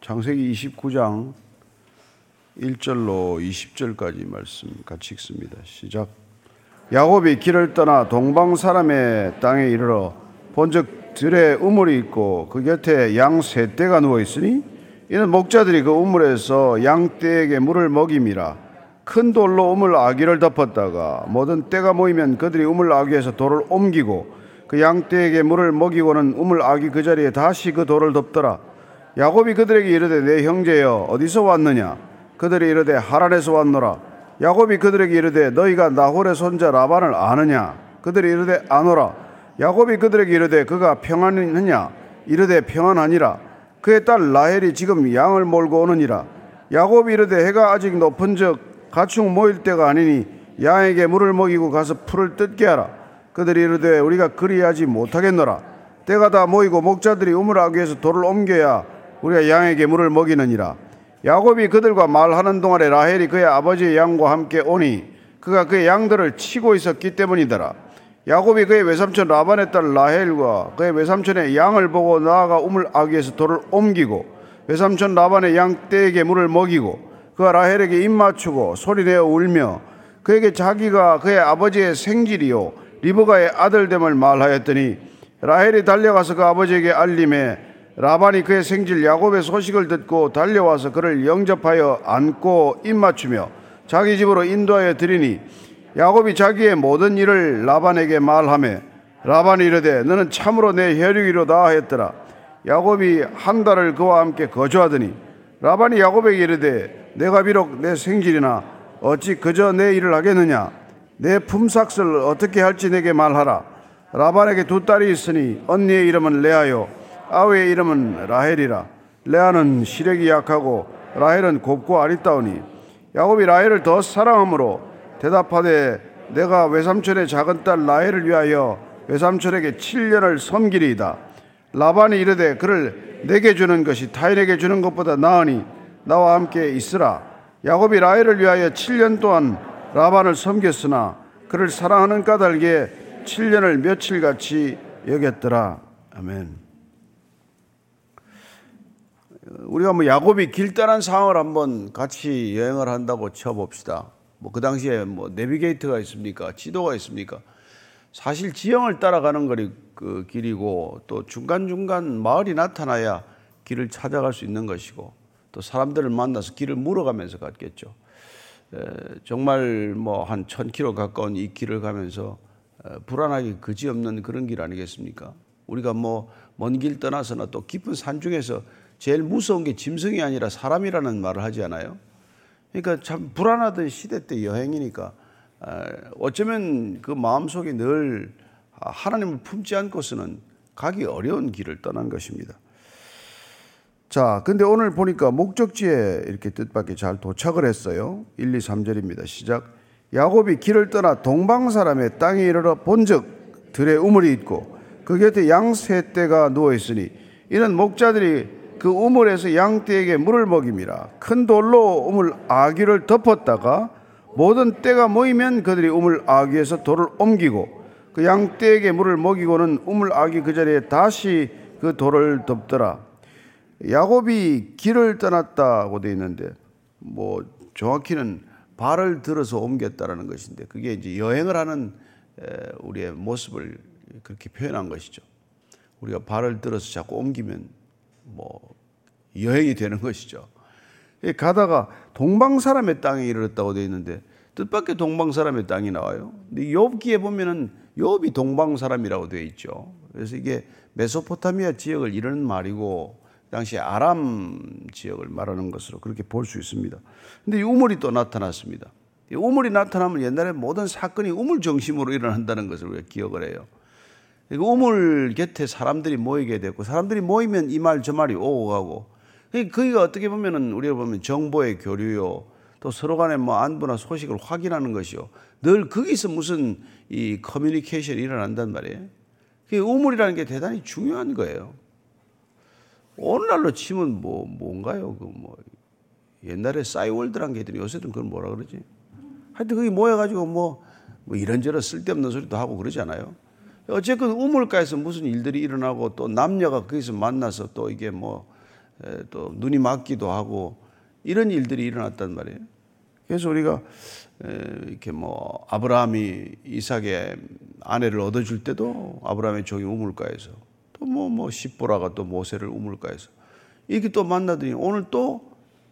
창세기 29장 1절로 20절까지 말씀 같이 읽습니다. 시작. 야곱이 길을 떠나 동방 사람의 땅에 이르러 본즉 들에 우물이 있고 그 곁에 양 세 떼가 누워 있으니 이는 목자들이 그 우물에서 양 떼에게 물을 먹임이라. 큰 돌로 우물 아귀를 덮었다가 모든 떼가 모이면 그들이 우물 아귀에서 돌을 옮기고 그 양 떼에게 물을 먹이고는 우물 아귀 그 자리에 다시 그 돌을 덮더라. 야곱이 그들에게 이르되 내 형제여 어디서 왔느냐? 그들이 이르되 하란에서 왔노라. 야곱이 그들에게 이르되 너희가 나홀의 손자 라반을 아느냐? 그들이 이르되 아노라. 야곱이 그들에게 이르되 그가 평안하느냐? 이르되 평안하니라. 그의 딸 라헬이 지금 양을 몰고 오느니라. 야곱이 이르되 해가 아직 높은즉 가축 모일 때가 아니니 양에게 물을 먹이고 가서 풀을 뜯게 하라. 그들이 이르되 우리가 그리하지 못하겠노라. 때가 다 모이고 목자들이 우물 아귀에서 돌을 옮겨야 우리가 양에게 물을 먹이느니라. 야곱이 그들과 말하는 동안에 라헬이 그의 아버지의 양과 함께 오니 그가 그의 양들을 치고 있었기 때문이더라. 야곱이 그의 외삼촌 라반의 딸 라헬과 그의 외삼촌의 양을 보고 나아가 우물 아귀에서 돌을 옮기고 외삼촌 라반의 양 떼에게 물을 먹이고 그가 라헬에게 입 맞추고 소리내어 울며 그에게 자기가 그의 아버지의 생질이요 리브가의 아들됨을 말하였더니 라헬이 달려가서 그 아버지에게 알림해 라반이 그의 생질 야곱의 소식을 듣고 달려와서 그를 영접하여 안고 입맞추며 자기 집으로 인도하여 드리니 야곱이 자기의 모든 일을 라반에게 말하며 라반이 이르되 너는 참으로 내 혈육이로다 하였더라. 야곱이 한 달을 그와 함께 거주하더니 라반이 야곱에게 이르되 내가 비록 내 생질이나 어찌 그저 내 일을 하겠느냐? 내 품삯을 어떻게 할지 내게 말하라. 라반에게 두 딸이 있으니 언니의 이름은 레아요 아우의 이름은 라헬이라. 레아는 시력이 약하고 라헬은 곱고 아리따우니 야곱이 라헬을 더 사랑함으로 대답하되 내가 외삼촌의 작은 딸 라헬을 위하여 외삼촌에게 7년을 섬기리이다. 라반이 이르되 그를 내게 주는 것이 타인에게 주는 것보다 나으니 나와 함께 있으라. 야곱이 라헬을 위하여 7년 동안 라반을 섬겼으나 그를 사랑하는 까닭에 7년을 며칠같이 여겼더라. 아멘. 우리가 야곱이 길 떠난 상황을 한번 같이 여행을 한다고 쳐봅시다. 그 당시에 내비게이터가 있습니까? 지도가 있습니까? 사실 지형을 따라가는 거리 그 길이고 또 중간중간 마을이 나타나야 길을 찾아갈 수 있는 것이고 또 사람들을 만나서 길을 물어가면서 갔겠죠. 정말 한 1000km 가까운 이 길을 가면서 불안하기 그지없는 그런 길 아니겠습니까? 우리가 먼 길 떠나서나 또 깊은 산 중에서 제일 무서운 게 짐승이 아니라 사람이라는 말을 하지 않아요? 그러니까 참 불안하던 시대 때 여행이니까 어쩌면 그 마음속에 늘 하나님을 품지 않고서는 가기 어려운 길을 떠난 것입니다. 자, 근데 오늘 보니까 목적지에 이렇게 뜻밖의 잘 도착을 했어요. 1, 2, 3절입니다. 시작. 야곱이 길을 떠나 동방 사람의 땅에 이르러 본즉 들에 우물이 있고 그 곁에 양 세 떼가 누워 있으니 이는 목자들이 그 우물에서 양 떼에게 물을 먹임이라. 큰 돌로 우물 아귀를 덮었다가 모든 떼가 모이면 그들이 우물 아귀에서 돌을 옮기고 그 양 떼에게 물을 먹이고는 우물 아귀 그 자리에 다시 그 돌을 덮더라. 야곱이 길을 떠났다고 되어 있는데 정확히는 발을 들어서 옮겼다라는 것인데 그게 이제 여행을 하는 우리의 모습을 그렇게 표현한 것이죠. 우리가 발을 들어서 자꾸 옮기면 여행이 되는 것이죠. 가다가 동방 사람의 땅에 이르렀다고 되어 있는데 뜻밖의 동방 사람의 땅이 나와요. 근데 욥기에 보면은 욥이 동방 사람이라고 되어 있죠. 그래서 이게 메소포타미아 지역을 이르는 말이고 당시 아람 지역을 말하는 것으로 그렇게 볼 수 있습니다. 근데 이 우물이 또 나타났습니다. 이 우물이 나타나면 옛날에 모든 사건이 우물 중심으로 일어난다는 것을 우리가 기억을 해요. 우물 곁에 사람들이 모이게 됐고 사람들이 모이면 이 말 저 말이 오고 가고 거기가 어떻게 보면은 우리가 보면 정보의 교류요 또 서로 간에 안부나 소식을 확인하는 것이요 늘 거기서 무슨 이 커뮤니케이션이 일어난단 말이에요. 우물이라는 게 대단히 중요한 거예요. 오늘날로 치면 뭔가요? 옛날에 싸이월드란 게 있더니 요새는 그걸 뭐라 그러지? 하여튼 거기 모여가지고 이런저런 쓸데없는 소리도 하고 그러지 않아요? 어쨌든 우물가에서 무슨 일들이 일어나고 또 남녀가 거기서 만나서 또 이게 또 눈이 맞기도 하고 이런 일들이 일어났단 말이에요. 그래서 우리가 이렇게 뭐 아브라함이 이삭의 아내를 얻어줄 때도 아브라함의 종이 우물가에서 또 뭐 십보라가 또 모세를 우물가에서 이렇게 또 만나더니 오늘 또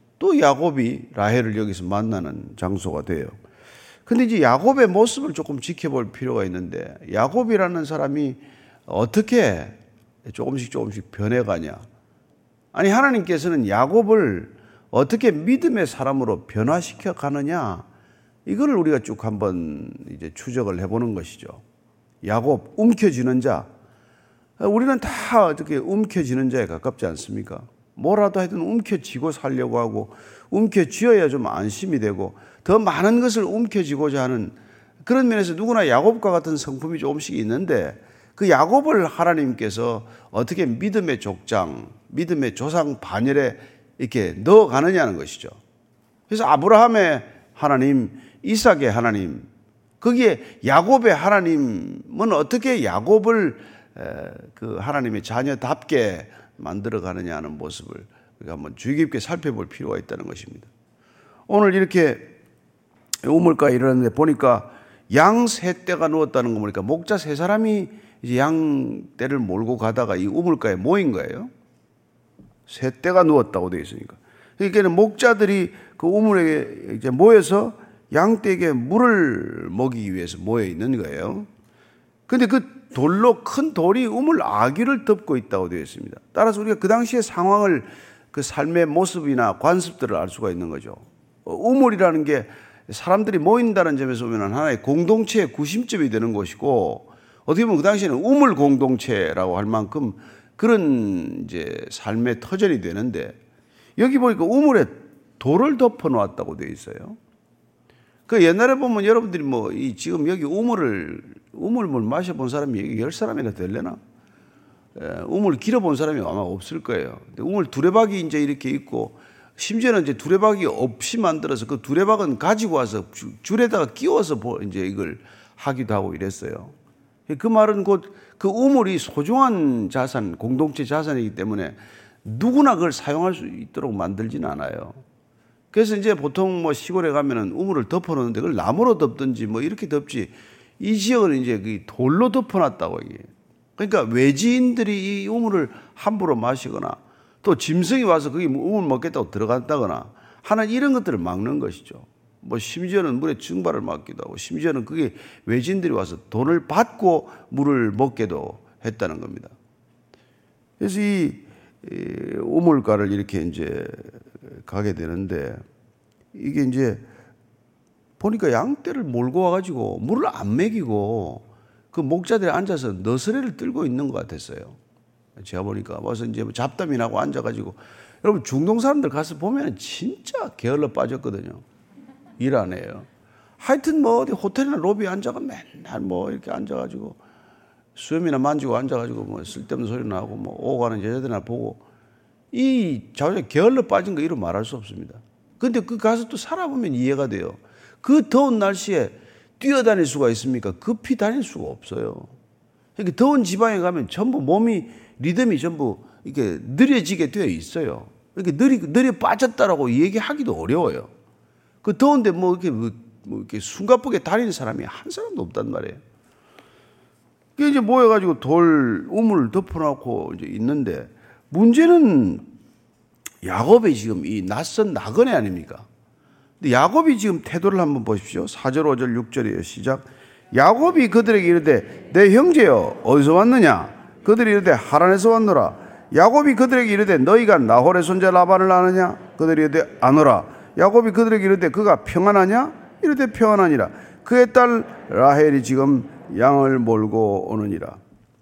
야곱이 라헬을 여기서 만나는 장소가 돼요. 근데 이제 야곱의 모습을 조금 지켜볼 필요가 있는데 야곱이라는 사람이 어떻게 조금씩 변해가냐. 아니 하나님께서는 야곱을 어떻게 믿음의 사람으로 변화시켜 가느냐. 이거를 우리가 쭉 한번 이제 추적을 해보는 것이죠. 야곱, 움켜쥐는 자. 우리는 다 어떻게 움켜쥐는 자에 가깝지 않습니까? 뭐라도 하여튼 움켜쥐고 살려고 하고 움켜쥐어야 좀 안심이 되고 더 많은 것을 움켜쥐고자 하는 그런 면에서 누구나 야곱과 같은 성품이 조금씩 있는데 그 야곱을 하나님께서 어떻게 믿음의 족장, 믿음의 조상 반열에 이렇게 넣어가느냐는 것이죠. 그래서 아브라함의 하나님, 이삭의 하나님, 거기에 야곱의 하나님은 어떻게 야곱을 그 하나님의 자녀답게 만들어가느냐 하는 모습을 우리가 한번 주의 깊게 살펴볼 필요가 있다는 것입니다. 오늘 이렇게 우물가에 이르렀는데 보니까 양 세 떼가 누웠다는 거 보니까 목자 세 사람이 이제 양 떼를 몰고 가다가 이 우물가에 모인 거예요. 세 떼가 누웠다고 되어 있으니까. 그러니까 목자들이 그 우물에 이제 모여서 양 떼에게 물을 먹이기 위해서 모여 있는 거예요. 근데 그 돌로 큰 돌이 우물 아귀를 덮고 있다고 되어 있습니다. 따라서 우리가 그 당시의 상황을 그 삶의 모습이나 관습들을 알 수가 있는 거죠. 우물이라는 게 사람들이 모인다는 점에서 보면 하나의 공동체의 구심점이 되는 곳이고 어떻게 보면 그 당시에는 우물 공동체라고 할 만큼 그런 이제 삶의 터전이 되는데 여기 보니까 우물에 돌을 덮어 놓았다고 되어 있어요. 그 옛날에 보면 여러분들이 뭐 지금 여기 우물을 마셔본 사람이 10사람이나 될래나? 우물 길어본 사람이 아마 없을 거예요. 우물 두레박이 이제 이렇게 있고 심지어는 이제 두레박이 없이 만들어서 그 두레박은 가지고 와서 줄에다가 끼워서 이제 이걸 하기도 하고 이랬어요. 그 말은 곧 그 우물이 소중한 자산, 공동체 자산이기 때문에 누구나 그걸 사용할 수 있도록 만들지는 않아요. 그래서 이제 보통 뭐 시골에 가면은 우물을 덮어놓는데 그걸 나무로 덮든지 뭐 이렇게 덮지 이 지역은 이제 그 돌로 덮어놨다고 이게. 그러니까 외지인들이 이 우물을 함부로 마시거나 또 짐승이 와서 거기 우물 먹겠다고 들어간다거나 하는 이런 것들을 막는 것이죠. 뭐 심지어는 물에 증발을 막기도 하고 심지어는 그게 외지인들이 와서 돈을 받고 물을 먹게도 했다는 겁니다. 그래서 이 우물가를 이렇게 이제 가게 되는데 이게 이제 보니까 양떼를 몰고 와가지고 물을 안 먹이고 그 목자들이 앉아서 너스레를 들고 있는 것 같았어요. 제가 보니까 와서 이제 잡담이 나고 앉아가지고 여러분 중동 사람들 가서 보면 진짜 게을러 빠졌거든요. 일 안 해요. 하여튼 뭐 어디 호텔이나 로비에 앉아가 맨날 뭐 이렇게 앉아가지고 수염이나 만지고 앉아가지고 뭐 쓸데없는 소리 나고 뭐 오고 가는 여자들이나 보고 이 자기가 게을러 빠진 거 이루 말할 수 없습니다. 근데 그 가서 또 살아보면 이해가 돼요. 그 더운 날씨에 뛰어다닐 수가 있습니까? 급히 다닐 수가 없어요. 그러니까 더운 지방에 가면 전부 몸이 리듬이 전부 이렇게 느려지게 되어 있어요. 그러니까 느려 빠졌다라고 얘기하기도 어려워요. 그 더운데 뭐 이렇게 숨가쁘게 다니는 사람이 한 사람도 없단 말이에요. 그게 이제 모여가지고 우물을 덮어놓고 이제 있는데 문제는 야곱이 지금 이 낯선 나그네 아닙니까? 근데 야곱이 지금 태도를 한번 보십시오. 4절, 5절, 6절이에요. 시작. 야곱이 그들에게 이르되 내 형제여 어디서 왔느냐? 그들이 이르되 하란에서 왔노라. 야곱이 그들에게 이르되 너희가 나홀의 손자 라반을 아느냐? 그들이 이르되 아노라. 야곱이 그들에게 이르되 그가 평안하냐? 이르되 평안하니라. 그의 딸 라헬이 지금 양을 몰고 오느니라.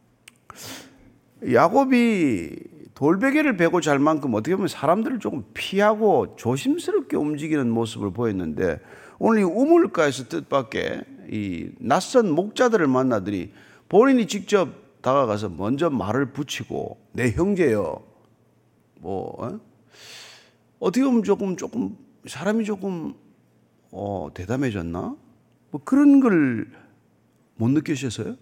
야곱이 돌베개를 베고 잘 만큼 어떻게 보면 사람들을 조금 피하고 조심스럽게 움직이는 모습을 보였는데 오늘 이 우물가에서 뜻밖의 이 낯선 목자들을 만나더니 본인이 직접 다가가서 먼저 말을 붙이고 내 형제여 어떻게 보면 조금 사람이 조금 대담해졌나? 뭐 그런 걸 못 느끼셨어요?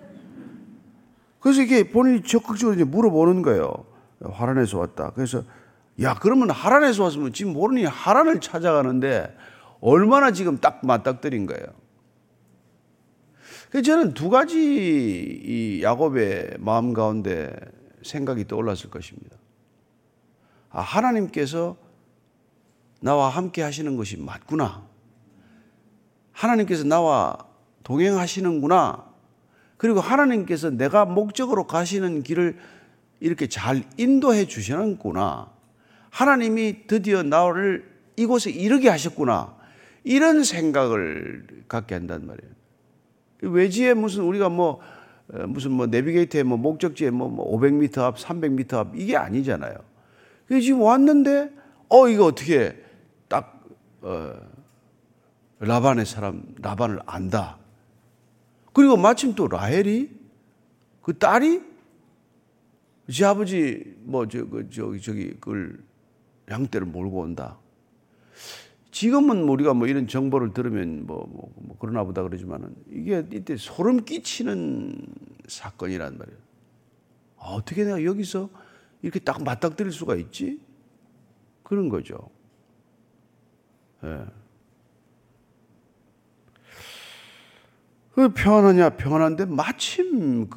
그래서 이게 본인이 적극적으로 이제 물어보는 거예요. 하란에서 왔다. 그래서 야, 그러면 하란에서 왔으면 지금 모르니 하란을 찾아가는데 얼마나 지금 딱 맞닥뜨린 거예요. 그래서 저는 두 가지 이 야곱의 마음 가운데 생각이 떠올랐을 것입니다. 아, 하나님께서 나와 함께 하시는 것이 맞구나. 하나님께서 나와 동행하시는구나. 그리고 하나님께서 내가 목적으로 가시는 길을 이렇게 잘 인도해 주시는구나. 하나님이 드디어 나를 이곳에 이르게 하셨구나. 이런 생각을 갖게 한단 말이에요. 외지에 무슨 우리가 무슨 내비게이터에 목적지에 500m 앞, 300m 앞 이게 아니잖아요. 지금 왔는데 이거 어떻게 딱 라반의 사람 라반을 안다. 그리고 마침 또 라헬이 그 딸이 지 아버지 그걸 양떼를 몰고 온다. 지금은 우리가 이런 정보를 들으면 그러나 보다 그러지만은 이게 이때 소름 끼치는 사건이란 말이에요. 어떻게 내가 여기서 이렇게 딱 맞닥뜨릴 수가 있지? 그런 거죠. 예. 그 평안하냐 평안한데 마침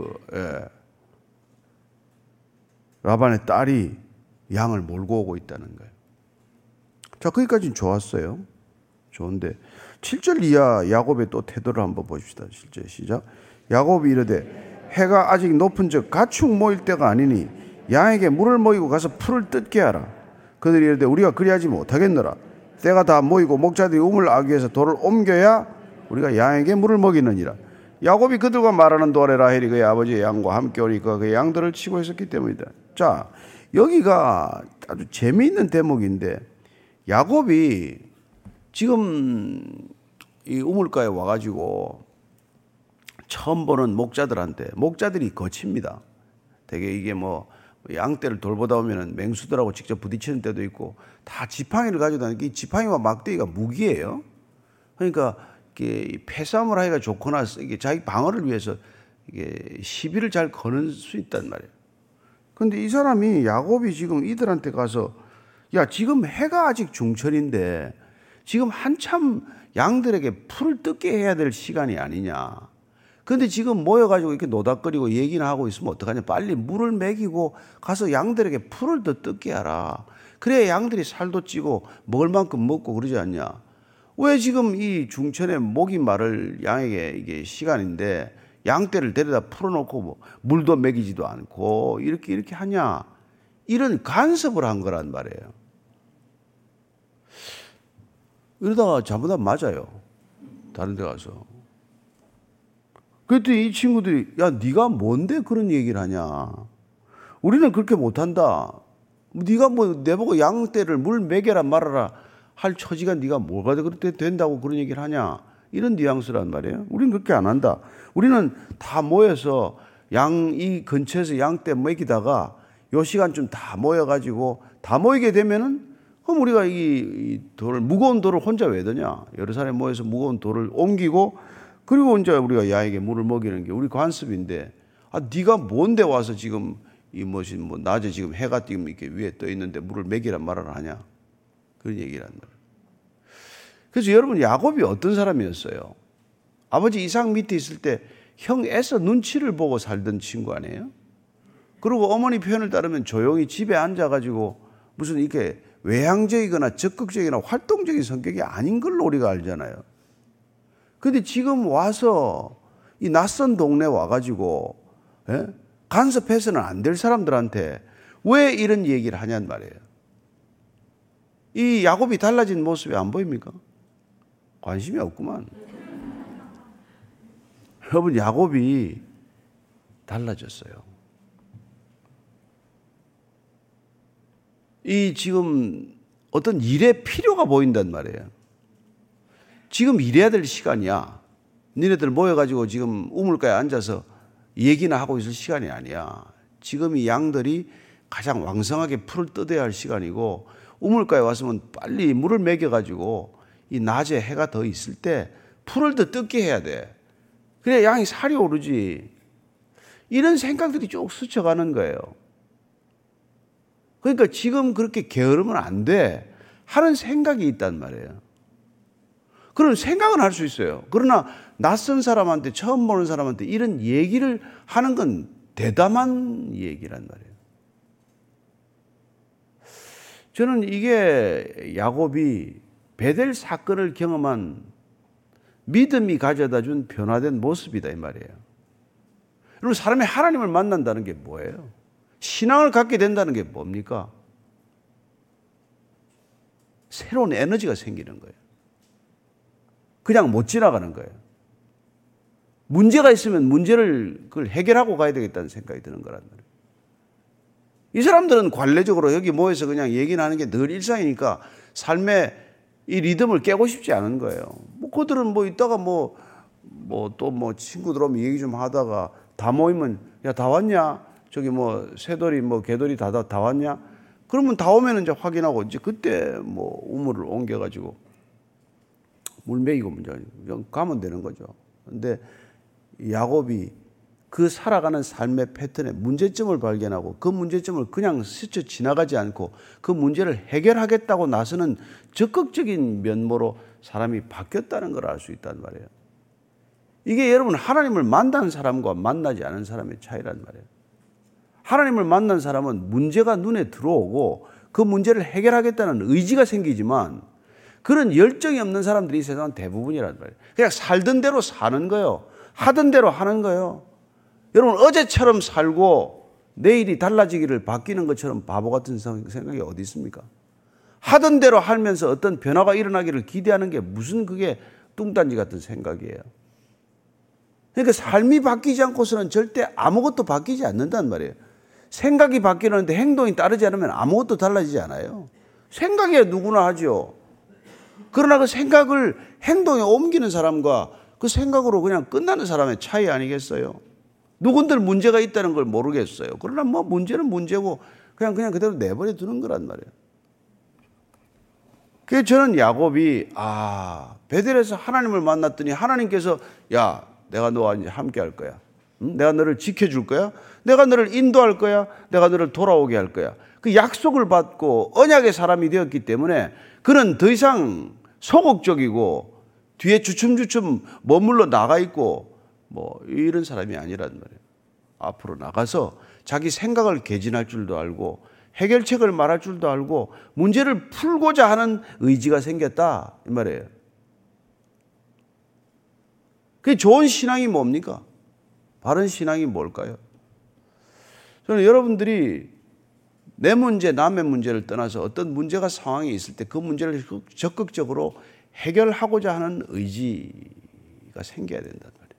라반의 딸이 양을 몰고 오고 있다는 거예요. 자, 거기까지는 좋았어요. 좋은데 7절 이하 야곱의 또 태도를 한번 보십시다. 실제 시작. 야곱이 이르되 해가 아직 높은즉 가축 모일 때가 아니니 양에게 물을 모이고 가서 풀을 뜯게 하라. 그들이 이르되 우리가 그리하지 못하겠노라. 때가 다 모이고 목자들이 우물 아기 위해서 돌을 옮겨야 우리가 양에게 물을 먹이느니라. 야곱이 그들과 말하는 동안에 라헬이 그의 아버지의 양과 함께 오니 그의 양들을 치고 있었기 때문이다. 자, 여기가 아주 재미있는 대목인데 야곱이 지금 이 우물가에 와가지고 처음 보는 목자들이 거칩니다. 되게 이게 양떼를 돌보다 보면은 맹수들하고 직접 부딪히는 때도 있고 다 지팡이를 가지고 다니는 이 지팡이와 막대기가 무기예요. 그러니까 이게 패싸움을 하기가 좋거나 이게 자기 방어를 위해서 이게 시비를 잘 거는 수 있단 말이에요. 그런데 이 사람이 야곱이 지금 이들한테 가서 야, 지금 해가 아직 중천인데 지금 한참 양들에게 풀을 뜯게 해야 될 시간이 아니냐. 그런데 지금 모여가지고 이렇게 노닥거리고 얘기나 하고 있으면 어떡하냐. 빨리 물을 먹이고 가서 양들에게 풀을 더 뜯게 하라. 그래야 양들이 살도 찌고 먹을 만큼 먹고 그러지 않냐. 왜 지금 이 중천에 목이 마를 양에게 이게 시간인데 양떼를 데려다 풀어놓고 물도 먹이지도 않고 이렇게 하냐. 이런 간섭을 한 거란 말이에요. 이러다가 잘못하면 맞아요. 다른 데 가서. 그랬더니 이 친구들이 야, 네가 뭔데 그런 얘기를 하냐. 우리는 그렇게 못한다. 네가 내보고 양떼를 물 먹여라 말아라 할 처지가 네가 뭐가 그렇게 된다고 그런 얘기를 하냐. 이런 뉘앙스란 말이에요. 우리는 그렇게 안 한다. 우리는 다 모여서 이 근처에서 양떼 먹이다가 요 시간쯤 다 모여가지고 다 모이게 되면은 그럼 우리가 이 무거운 돌을 혼자 왜 드냐? 여러 사람이 모여서 무거운 돌을 옮기고 그리고 이제 우리가 양에게 물을 먹이는 게 우리 관습인데 네가 뭔데 와서 지금 낮에 지금 해가 지금 이렇게 위에 떠 있는데 물을 먹이라 말아라 하냐? 그런 얘기를 한다. 그래서 여러분 야곱이 어떤 사람이었어요? 아버지 이삭 밑에 있을 때 형 에서 눈치를 보고 살던 친구 아니에요? 그리고 어머니 표현을 따르면 조용히 집에 앉아가지고 무슨 이렇게 외향적이거나 적극적이거나 활동적인 성격이 아닌 걸로 우리가 알잖아요. 그런데 지금 와서 이 낯선 동네 와가지고 간섭해서는 안 될 사람들한테 왜 이런 얘기를 하냔 말이에요. 이 야곱이 달라진 모습이 안 보입니까? 관심이 없구만. 여러분 야곱이 달라졌어요. 이 지금 어떤 일의 필요가 보인단 말이에요. 지금 일해야 될 시간이야. 니네들 모여가지고 지금 우물가에 앉아서 얘기나 하고 있을 시간이 아니야. 지금 이 양들이 가장 왕성하게 풀을 뜯어야 할 시간이고 우물가에 왔으면 빨리 물을 먹여가지고 이 낮에 해가 더 있을 때 풀을 더 뜯게 해야 돼. 그래야 양이 살이 오르지. 이런 생각들이 쭉 스쳐가는 거예요. 그러니까 지금 그렇게 게으르면 안 돼 하는 생각이 있단 말이에요. 그런 생각은 할 수 있어요. 그러나 낯선 사람한테, 처음 보는 사람한테 이런 얘기를 하는 건 대담한 얘기란 말이에요. 저는 이게 야곱이 베델 사건을 경험한 믿음이 가져다 준 변화된 모습이다 이 말이에요. 여러분, 사람이 하나님을 만난다는 게 뭐예요? 신앙을 갖게 된다는 게 뭡니까? 새로운 에너지가 생기는 거예요. 그냥 못 지나가는 거예요. 문제가 있으면 문제를 그걸 해결하고 가야 되겠다는 생각이 드는 거란 말이에요. 이 사람들은 관례적으로 여기 모여서 그냥 얘기를 하는 게 늘 일상이니까 삶의 이 리듬을 깨고 싶지 않은 거예요. 뭐 그들은 뭐 이따가 또 친구들 오면 얘기 좀 하다가 다 모이면 야, 다 왔냐? 저기 새돌이 개돌이 다 왔냐? 그러면 다 오면 이제 확인하고 이제 그때 우물을 옮겨가지고 물 먹이고 그냥 가면 되는 거죠. 근데 야곱이 그 살아가는 삶의 패턴에 문제점을 발견하고 그 문제점을 그냥 스쳐 지나가지 않고 그 문제를 해결하겠다고 나서는 적극적인 면모로 사람이 바뀌었다는 걸 알 수 있단 말이에요. 이게 여러분 하나님을 만난 사람과 만나지 않은 사람의 차이란 말이에요. 하나님을 만난 사람은 문제가 눈에 들어오고 그 문제를 해결하겠다는 의지가 생기지만 그런 열정이 없는 사람들이 이 세상 대부분이란 말이에요. 그냥 살던 대로 사는 거예요. 하던 대로 하는 거예요. 여러분 어제처럼 살고 내일이 달라지기를 바뀌는 것처럼 바보 같은 생각이 어디 있습니까? 하던 대로 하면서 어떤 변화가 일어나기를 기대하는 게 무슨 그게 뚱딴지 같은 생각이에요. 그러니까 삶이 바뀌지 않고서는 절대 아무것도 바뀌지 않는단 말이에요. 생각이 바뀌는데 행동이 따르지 않으면 아무것도 달라지지 않아요. 생각이야 누구나 하죠. 그러나 그 생각을 행동에 옮기는 사람과 그 생각으로 그냥 끝나는 사람의 차이 아니겠어요? 누군들 문제가 있다는 걸 모르겠어요. 그러나 문제는 문제고 그냥 그대로 내버려 두는 거란 말이에요. 그래서 저는 야곱이 베델에서 하나님을 만났더니 하나님께서 야, 내가 너와 이제 함께 할 거야. 내가 너를 지켜줄 거야. 내가 너를 인도할 거야. 내가 너를 돌아오게 할 거야. 그 약속을 받고 언약의 사람이 되었기 때문에 그는 더 이상 소극적이고 뒤에 주춤주춤 머물러 나가 있고 이런 사람이 아니란 말이에요. 앞으로 나가서 자기 생각을 개진할 줄도 알고 해결책을 말할 줄도 알고 문제를 풀고자 하는 의지가 생겼다 이 말이에요. 그게 좋은 신앙이 뭡니까? 바른 신앙이 뭘까요? 저는 여러분들이 내 문제, 남의 문제를 떠나서 어떤 문제가 상황이 있을 때 그 문제를 적극적으로 해결하고자 하는 의지가 생겨야 된단 말이에요.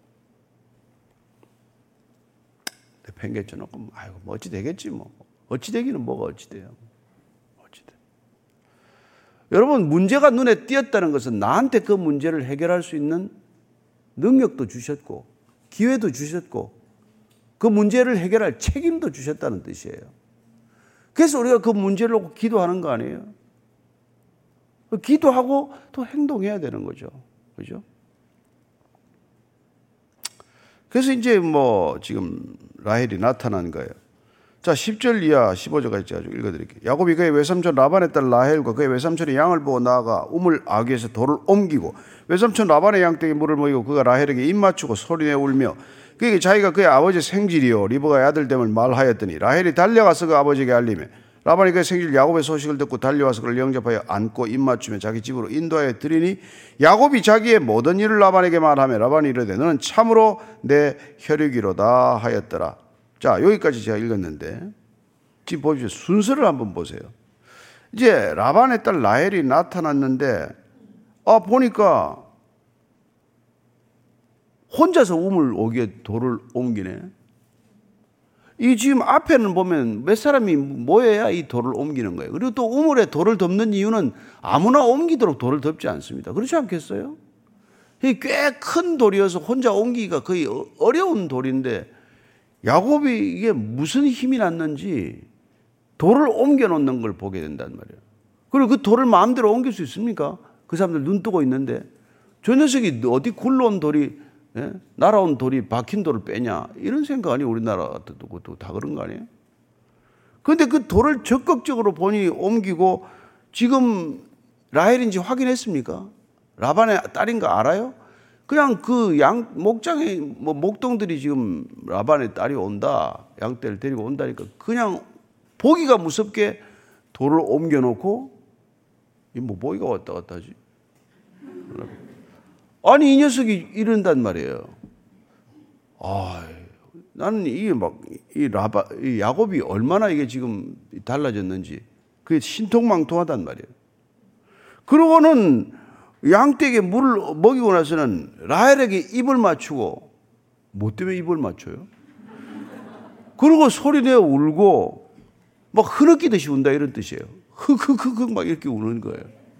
팽개쳐놓고 어찌 되겠지 어찌 되기는 뭐가 어찌 돼요. 어찌 돼. 여러분 문제가 눈에 띄었다는 것은 나한테 그 문제를 해결할 수 있는 능력도 주셨고 기회도 주셨고 그 문제를 해결할 책임도 주셨다는 뜻이에요. 그래서 우리가 그 문제를 놓고 기도하는 거 아니에요? 기도하고 또 행동해야 되는 거죠. 그죠? 그래서 이제 지금 라헬이 나타난 거예요. 자, 10절 이하 15절까지 제가 좀 읽어드릴게요. 야곱이 그의 외삼촌 라반의 딸 라헬과 그의 외삼촌이 양을 보고 나아가 우물 아귀에서 돌을 옮기고 외삼촌 라반의 양떼에 물을 모이고 그가 라헬에게 입 맞추고 소리내어 울며 그에게 자기가 그의 아버지 생질이요 리브가의 아들됨을 말하였더니 라헬이 달려가서 그 아버지에게 알리매 라반이 그의 생질 야곱의 소식을 듣고 달려와서 그를 영접하여 안고 입 맞추며 자기 집으로 인도하여 드리니 야곱이 자기의 모든 일을 라반에게 말하며 라반이 이르되 너는 참으로 내 혈육이로다 하였더라. 자, 여기까지 제가 읽었는데 지금 보십시오. 순서를 한번 보세요. 이제 라반의 딸 라헬이 나타났는데 보니까 혼자서 우물 오기에 돌을 옮기네. 이 지금 앞에는 보면 몇 사람이 모여야 이 돌을 옮기는 거예요. 그리고 또 우물에 돌을 덮는 이유는 아무나 옮기도록 돌을 덮지 않습니다. 그렇지 않겠어요? 꽤 큰 돌이어서 혼자 옮기기가 거의 어려운 돌인데 야곱이 이게 무슨 힘이 났는지 돌을 옮겨 놓는 걸 보게 된단 말이에요. 그리고 그 돌을 마음대로 옮길 수 있습니까? 그 사람들 눈 뜨고 있는데 저 녀석이 어디 굴러온 돌이 날아온 돌이 박힌 돌을 빼냐 이런 생각 아니에요. 우리나라 같은 것도 다 그런 거 아니에요? 그런데 그 돌을 적극적으로 본인이 옮기고 지금 라헬인지 확인했습니까? 라반의 딸인 거 알아요? 그냥 그 목장에 목동들이 지금 라반의 딸이 온다, 양떼를 데리고 온다니까 그냥 보기가 무섭게 돌을 옮겨놓고 보기가 왔다 갔다 하지. 아니 이 녀석이 이런단 말이에요. 나는 이게 이 야곱이 얼마나 이게 지금 달라졌는지 그게 신통망통하단 말이에요. 그러고는 양떼에게 물을 먹이고 나서는 라헬에게 입을 맞추고, 뭐 때문에 입을 맞춰요? 그리고 소리내어 울고 막 흐느끼듯이 운다 이런 뜻이에요. 흑흑흑흑 막 이렇게 우는 거예요.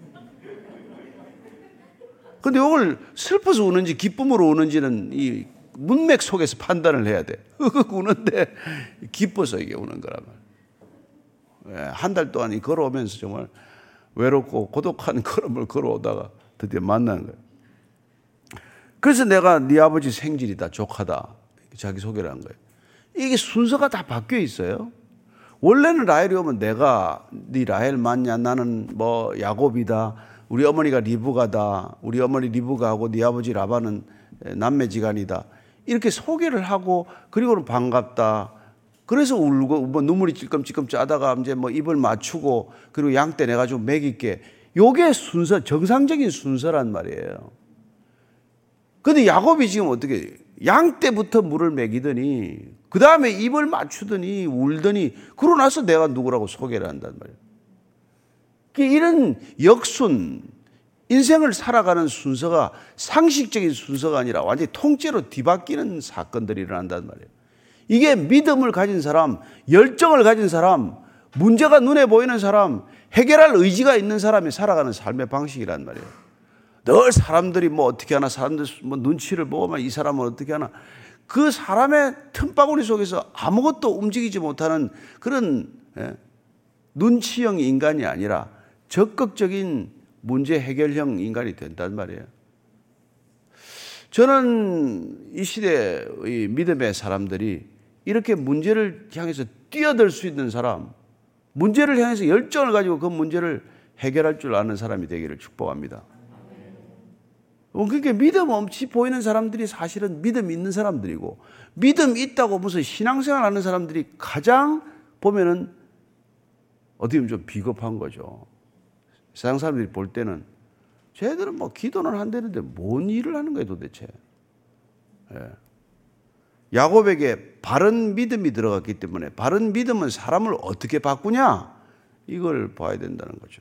근데 이걸 슬퍼서 우는지 기쁨으로 우는지는 이 문맥 속에서 판단을 해야 돼. 흑흑 우는데 기뻐서 이게 우는 거란 말이에요. 한 달 동안 걸어오면서 정말 외롭고 고독한 걸음을 걸어오다가 드디어 만나는 거예요. 그래서 내가 네 아버지 생질이다, 조카다 자기 소개를 한 거예요. 이게 순서가 다 바뀌어 있어요. 원래는 라헬이 오면 내가 네 라헬 맞냐, 나는 뭐 야곱이다, 우리 어머니가 리브가다, 우리 어머니 리브가하고 네 아버지 라반은 남매지간이다 이렇게 소개를 하고, 그리고는 반갑다, 그래서 울고 뭐 눈물이 찔끔찔끔 짜다가 이제 뭐 입을 맞추고, 그리고 양떼 내가 좀 먹일게, 요게 순서, 정상적인 순서란 말이에요. 근데 야곱이 지금 어떻게 양떼부터 물을 먹이더니 그 다음에 입을 맞추더니 울더니 그러고 나서 내가 누구라고 소개를 한단 말이에요. 이런 역순, 인생을 살아가는 순서가 상식적인 순서가 아니라 완전히 통째로 뒤바뀌는 사건들이 일어난단 말이에요. 이게 믿음을 가진 사람, 열정을 가진 사람, 문제가 눈에 보이는 사람, 해결할 의지가 있는 사람이 살아가는 삶의 방식이란 말이에요. 늘 사람들이 뭐 어떻게 하나, 사람들 뭐 눈치를 보면 이 사람은 어떻게 하나, 그 사람의 틈바구니 속에서 아무것도 움직이지 못하는 그런 눈치형 인간이 아니라 적극적인 문제 해결형 인간이 된단 말이에요. 저는 이 시대의 믿음의 사람들이 이렇게 문제를 향해서 뛰어들 수 있는 사람, 문제를 향해서 열정을 가지고 그 문제를 해결할 줄 아는 사람이 되기를 축복합니다. 그러니까 믿음 없이 보이는 사람들이 사실은 믿음 있는 사람들이고, 믿음 있다고 무슨 신앙생활 하는 사람들이 가장 보면은 어떻게 보면 좀 비겁한 거죠. 세상 사람들이 볼 때는 쟤들은 뭐 기도는 한다는데 뭔 일을 하는 거예요 도대체. 야곱에게 바른 믿음이 들어갔기 때문에, 바른 믿음은 사람을 어떻게 바꾸냐 이걸 봐야 된다는 거죠.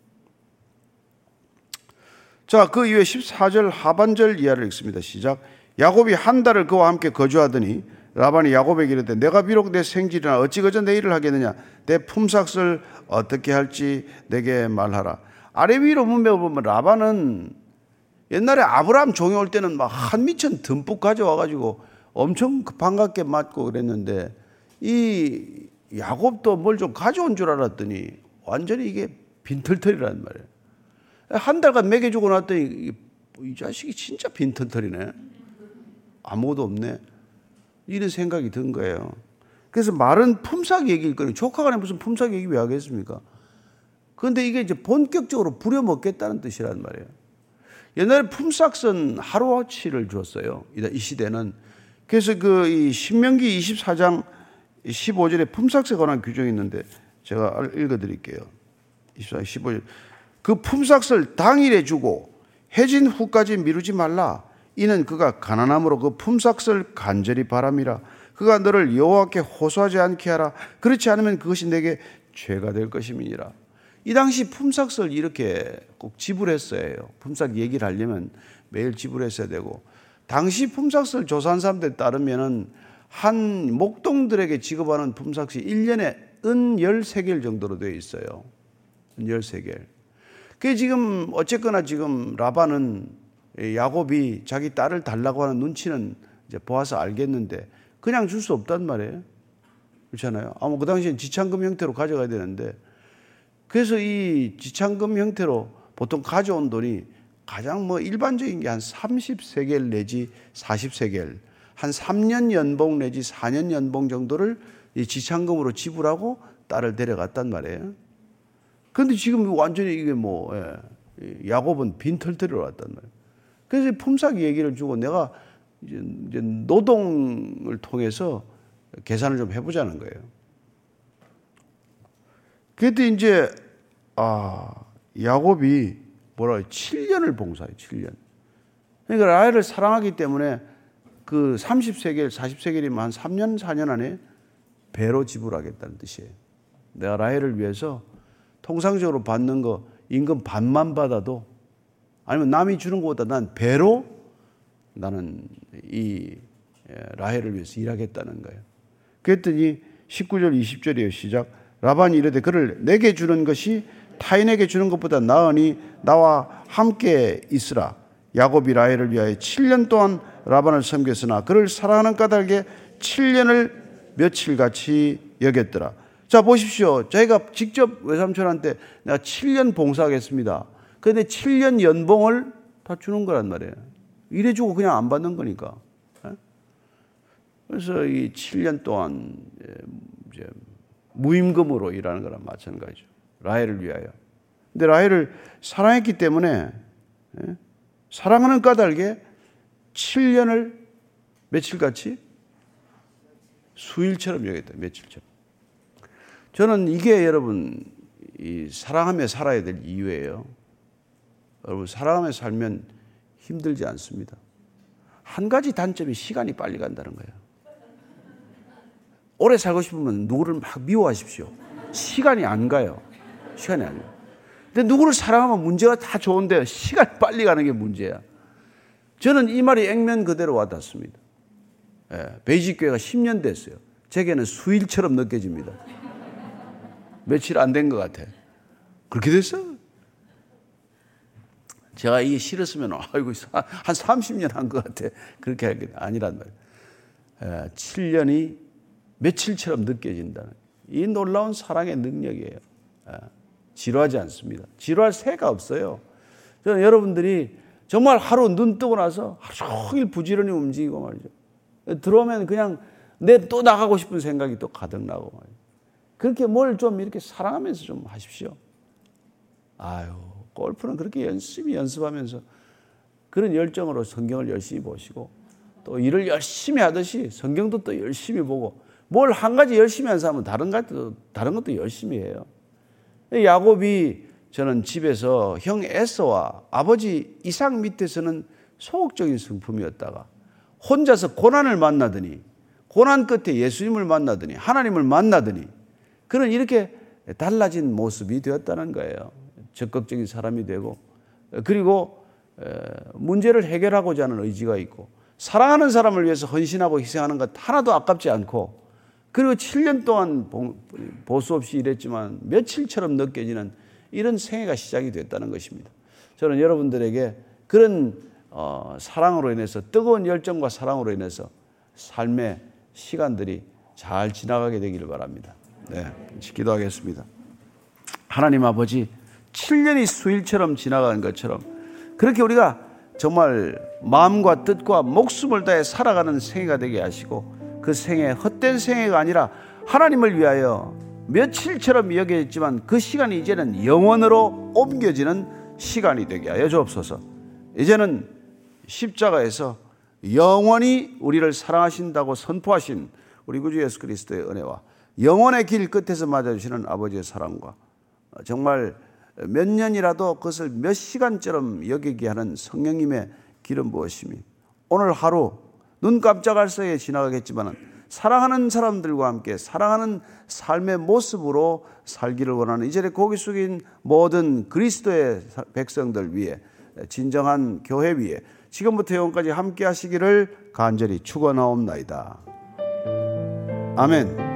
자, 그 이후에 14절 하반절 이하를 읽습니다. 시작. 야곱이 한 달을 그와 함께 거주하더니 라반이 야곱에게 이르되 내가 비록 내 생질이나 어찌 그저 내 일을 하겠느냐, 내 품삯을 어떻게 할지 내게 말하라. 아래 위로 문맥을 보면 라반은 옛날에 아브라함 종이 올 때는 막 한 미천 듬뿍 가져와가지고 엄청 반갑게 맞고 그랬는데, 이 야곱도 뭘 좀 가져온 줄 알았더니 완전히 이게 빈털털이란 말이에요. 한 달간 먹여주고 났더니 이 자식이 진짜 빈털털이네, 아무것도 없네, 이런 생각이 든 거예요. 그래서 말은 품삯 얘기일 거예요. 조카간에 무슨 품삯 얘기 왜 하겠습니까? 그런데 이게 이제 본격적으로 부려먹겠다는 뜻이란 말이에요. 옛날에 품삯은 하루아치를 줬어요, 이 시대는. 그래서 이 신명기 24장 15절에 품삯에 관한 규정이 있는데 제가 읽어드릴게요. 24장 15절. 그 품삯을 당일에 주고 해진 후까지 미루지 말라. 이는 그가 가난함으로 그 품삯을 간절히 바람이라. 그가 너를 여호와께 호소하지 않게 하라. 그렇지 않으면 그것이 내게 죄가 될 것임이니라. 이 당시 품삯을 이렇게 꼭 지불했어요. 품삯 얘기를 하려면 매일 지불했어야 되고, 당시 품삯을 조사한 사람들에 따르면은 한 목동들에게 지급하는 품삯이 1년에 은 13개일 정도로 되어 있어요. 은 13개일. 그게 지금 어쨌거나 지금 라반은 야곱이 자기 딸을 달라고 하는 눈치는 이제 보아서 알겠는데 그냥 줄 수 없단 말이에요. 그렇잖아요. 아마 그 당시엔 지참금 형태로 가져가야 되는데, 그래서 이 지참금 형태로 보통 가져온 돈이 가장 일반적인 게 한 30세겔 내지 40세겔, 한 3년 연봉 내지 4년 연봉 정도를 이 지참금으로 지불하고 딸을 데려갔단 말이에요. 그런데 지금 완전히 이게 야곱은 빈털터리로 왔단 말이에요. 그래서 품삯 얘기를 주고 내가 이제 노동을 통해서 계산을 좀 해보자는 거예요. 그때 이제 야곱이 7년을 봉사해요. 7년. 그러니까 라헬을 사랑하기 때문에 그 30세겔, 40세겔이면 한 3년, 4년 안에 배로 지불하겠다는 뜻이에요. 내가 라헬을 위해서 통상적으로 받는 거 임금 반만 받아도, 아니면 남이 주는 것보다 난 배로 나는 이 라헬을 위해서 일하겠다는 거예요. 그랬더니 19절 20절이에요. 시작. 라반이 이르되 그를 내게 주는 것이 타인에게 주는 것보다 나으니 나와 함께 있으라. 야곱이 라헬을 위하여 7년 동안 라반을 섬겼으나 그를 사랑하는 까닭에 7년을 며칠같이 여겼더라. 자, 보십시오. 자기가 직접 외삼촌한테 내가 7년 봉사하겠습니다. 그런데 7년 연봉을 다 주는 거란 말이에요. 일해주고 그냥 안 받는 거니까. 그래서 이 7년 동안 이제 무임금으로 일하는 거랑 마찬가지죠. 라헬을 위하여. 근데 라헬을 사랑했기 때문에 사랑하는 까닭에 7년을 며칠같이 수일처럼 여겼다. 며칠처럼. 저는 이게 여러분 이 사랑하며 살아야 될 이유예요. 여러분 사랑하며 살면 힘들지 않습니다. 한 가지 단점이 시간이 빨리 간다는 거예요. 오래 살고 싶으면 누구를 막 미워하십시오. 시간이 안 가요. 시간이 안 가요. 근데 누구를 사랑하면 문제가 다 좋은데 시간이 빨리 가는 게 문제야. 저는 이 말이 액면 그대로 와닿습니다. 베이직 교회가 10년 됐어요. 제게는 수일처럼 느껴집니다. 며칠 안 된 것 같아. 그렇게 됐어? 제가 이게 싫었으면 아이고 한 30년 한 것 같아. 그렇게 할 게 아니란 말이에요. 7년이 며칠처럼 느껴진다는 이 놀라운 사랑의 능력이에요. 지루하지 않습니다. 지루할 새가 없어요. 저는 여러분들이 정말 하루 눈 뜨고 나서 하루 종일 부지런히 움직이고 말이죠. 들어오면 그냥 내 또 나가고 싶은 생각이 또 가득 나고 말이죠. 그렇게 뭘 좀 이렇게 사랑하면서 좀 하십시오. 골프는 그렇게 열심히 연습하면서 그런 열정으로 성경을 열심히 보시고 또 일을 열심히 하듯이 성경도 또 열심히 보고 뭘 한 가지 열심히 하는 사람은 다른 것도 열심히 해요. 야곱이 저는 집에서 형 에서와 아버지 이삭 밑에서는 소극적인 성품이었다가 혼자서 고난을 만나더니 고난 끝에 예수님을 만나더니 하나님을 만나더니 그런 이렇게 달라진 모습이 되었다는 거예요. 적극적인 사람이 되고 그리고 문제를 해결하고자 하는 의지가 있고 사랑하는 사람을 위해서 헌신하고 희생하는 것 하나도 아깝지 않고 그리고 7년 동안 보수 없이 일했지만 며칠처럼 느껴지는 이런 생애가 시작이 됐다는 것입니다. 저는 여러분들에게 그런 사랑으로 인해서 뜨거운 열정과 사랑으로 인해서 삶의 시간들이 잘 지나가게 되기를 바랍니다. 네, 기도하겠습니다. 하나님 아버지 7년이 수일처럼 지나가는 것처럼 그렇게 우리가 정말 마음과 뜻과 목숨을 다해 살아가는 생애가 되게 하시고 그 생애 헛된 생애가 아니라 하나님을 위하여 며칠처럼 여겨졌지만 그 시간이 이제는 영원으로 옮겨지는 시간이 되게 하여 주옵소서. 이제는 십자가에서 영원히 우리를 사랑하신다고 선포하신 우리 구주 예수 그리스도의 은혜와 영원의 길 끝에서 맞아주시는 아버지의 사랑과 정말 몇 년이라도 그것을 몇 시간처럼 여기게 하는 성령님의 기름 부으심이 오늘 하루 눈 깜짝할 새에 지나가겠지만 사랑하는 사람들과 함께 사랑하는 삶의 모습으로 살기를 원하는 이전에 고개 숙인 모든 그리스도의 백성들 위해 진정한 교회 위에 지금부터 영원까지 함께 하시기를 간절히 축원하옵나이다. 아멘.